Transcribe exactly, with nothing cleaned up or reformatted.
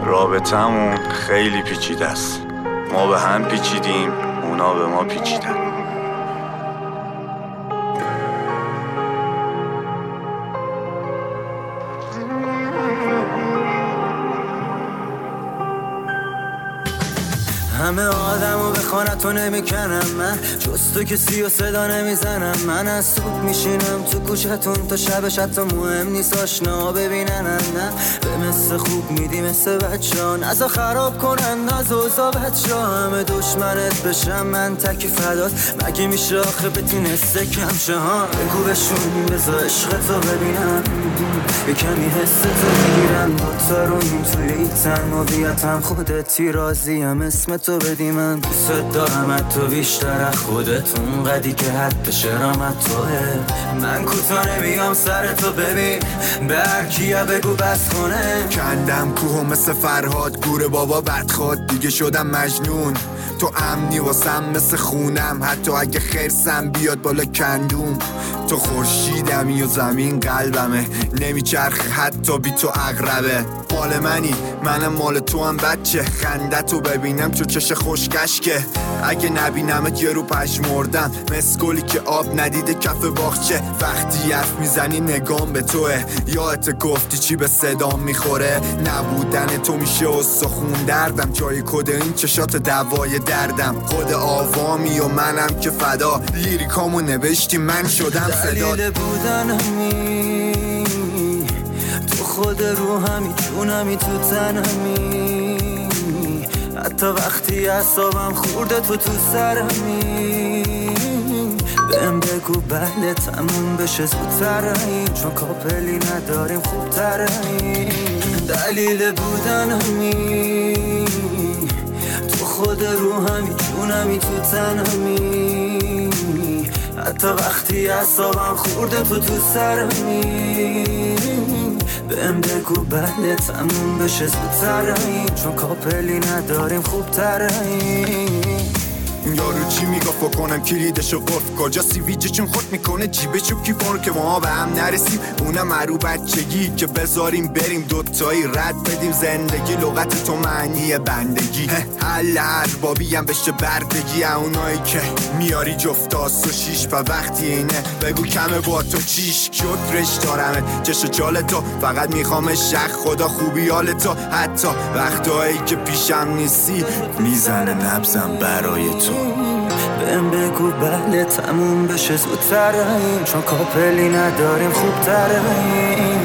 رابطمون خیلی پیچیده است. ما به هم پیچیدیم، اونا به ما پیچیدن. همه آدمو به خانتو نمیکنم من، جز تو کسی و صدا نمیزنم. من از صبح میشینم تو کوچتون تا شبش حتی مهم نیست آشنا ببینن. نه به مثل خوب میدی مثل بچه ها، نزا خراب کنن از اوزا بچه ها. همه دشمنت بشم من تکی فدات، مگه میشه آخه بتونسته کم شه ها. بگو بشون بزا عشقتو ببینم، یه کمی حستو بگیرم. دوتا رویم توی این تنمویتم، خودتی راضیم اسم تو بدی. من دوست دارم تو بیشتر از خودتون، قدی که حد شرامت توه. من کوتا نمیام سر تو ببین، به هر کیه بگو بس کنه. کندم کوه مثل فرهاد گوره بابا بدخواد، دیگه شدم مجنون. تو امنی واسم مثل خونم، حتی اگه خرسم بیاد بالا کندوم. تو خورشیدمی و زمین قلبمه، نمیچرخه حتی بی تو اقربه. مال منی منم مال تو هم بچه، خنده تو ببینم چو چش خوشکشکه. اگه نبینمت یه رو پشمردم، مسکولی که آب ندیده کف باغچه. وقتی حرف میزنی نگام به توه، یادت گفتی چی به صدام میخوره. نبودن تو میشه استخون دردم، جای کد این چشات دوای دردم. خود آوامی و منم که فدا، لیریکامو نوشتی من شدم صدا. دلیل بودن همی تو خود رو همی، جونمی تو تن همی. حتی وقتی اعصابم خورده تو تو سر همی. بهم بگو بله تموم بشه زودتر همی، چون کاپلی نداریم خوبتر همی. دلیل بودن همی تو خود رو همی، جونمی تو تن همی. حتی وقتی اعصابم خورده تو تو سر همی. بهم بگو بله تموم بشه زودتر همی، چون کاپلی نداریم خوبتر همی. یارو چی میگه فکر کنم کلیدشو قفل کجا سیویجه، چون خود میکنه جیبشو کیفون که ما به هم نرسیم. اونم مرو بچگی که بذاریم بریم دوتایی رد بدیم زندگی. لغت تو معنی بندگی، حل هر بابی هم بشه بردگی. اونایی که میاری جفتاس و شیش و وقتی اینه بگو کمه با تو چیش. شکرش دارمت چشو چال تو، فقط میخوام شخ خدا خوبی حال تو. حتی وقتایی که پیشم نیستی میزنه نبزم برای تو. بهم بگو بله تموم بشه زودتر همی، چون کاپلی نداریم خوبتر همی.